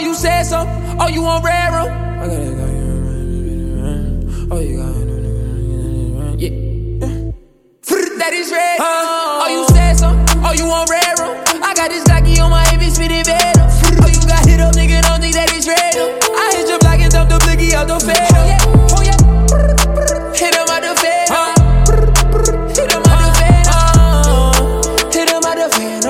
you said so? Oh, you on railroad? I got it. Oh, you got it. Yeah. That is red. Oh, you said so? Oh, you on railroad? I got this Glocky on my hip, it's spitting venom. Oh, you got hit up, nigga, don't think that it's real. I hit your block and dump the blicky out the fed. Oh, yeah. Oh, yeah. Hit him out the fed. Hit him out the fed. Hit him out the fed.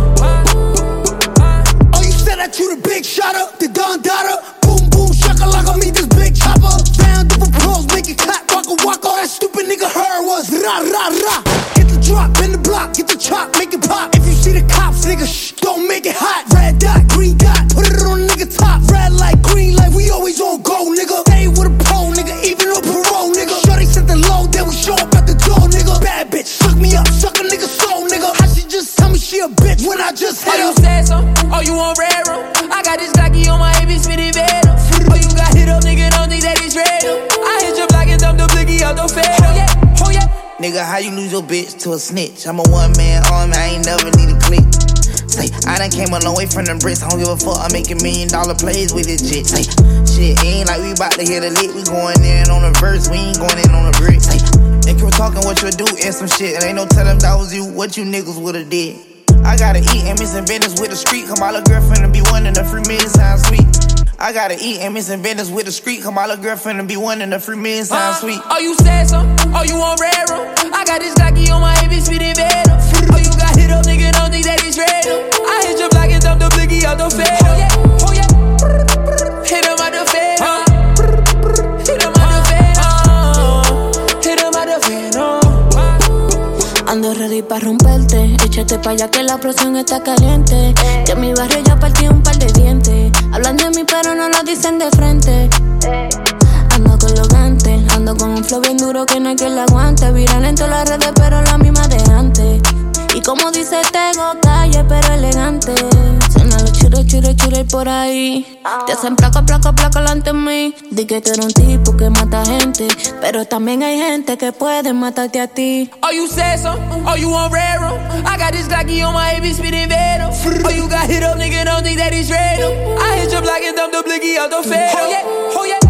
Oh, you said that you the big shotter, the Don Dada. Boom, boom, shakalaka, me this big chopper. Round of applause, make it clap, waka waka. All that stupid nigga heard was ra ra ra. Get the drop, bend the block, get the chop, make it pop. If you see the cops, nigga, shh, don't make it hot. Red dot, green dot, put it on nigga top. Red light, green light, we always on go, nigga. Stay with a pole, nigga, even on parole, nigga. Shorty set the low, then we show up at the door, nigga. Bad bitch, suck me up, suck a nigga soul, nigga. How she just tell me she a bitch when I just hit her? Oh, you said so? Oh, you on railroad? I got this Glocky on my hip, it's spitting venom. Oh, you got hit up, nigga, don't think that it's real. I hit your block and dump the blicky out the fed. Oh, yeah. Oh, yeah. Nigga, how you lose your bitch to a snitch? I'm a one-man army, I ain't never need a click. Say, I done came a long way from them bricks. I don't give a fuck, I'm making $1 million plays with this shit. Say, shit, ain't like we bout to hit a lick. We going in on a verse, we ain't going in on a brick. Say, and keep talking what you do and some shit. And ain't no telling if that was you, what you niggas would've did. I gotta eat and missing business with the street. Come my little girlfriend and be one in the free million sound sweet. I gotta eat and missing business with the street. Come my little girlfriend and be one in the free million sound sweet. Oh, you said so? Oh, you on railroad? I got this Glocky on my hip, it's spitting venom. Oh, you got hit up, nigga, don't think that it's real. I hit your block and dump the blicky out the fed. Oh, yeah. Oh, yeah. Hit him out the fed. Hit him out the fed. Hit him out the fed. Ando ready pa' romperte. Échate pa' allá que la presión está caliente. Que en mi barrio ya partí un par de dientes. Hablan de mí pero no lo dicen de frente. Ando con los gantes. Ando con un flow bien duro que no hay que le aguante. Viral en todas las redes pero la misma de antes. Y como dice Tego, calle pero elegante. Suena los chure por ahí. Te hacen placa delante de mí. Di que tú eres un tipo que mata gente, pero también hay gente que puede matarte a ti. Oh, you said so? Oh, you on railroad? I got this Glocky on my hip, it's spitting venom. Oh, you got hit up, nigga, don't think that it's real. I hit your block and dump the blicky out the fed. Oh, yeah. Oh, yeah.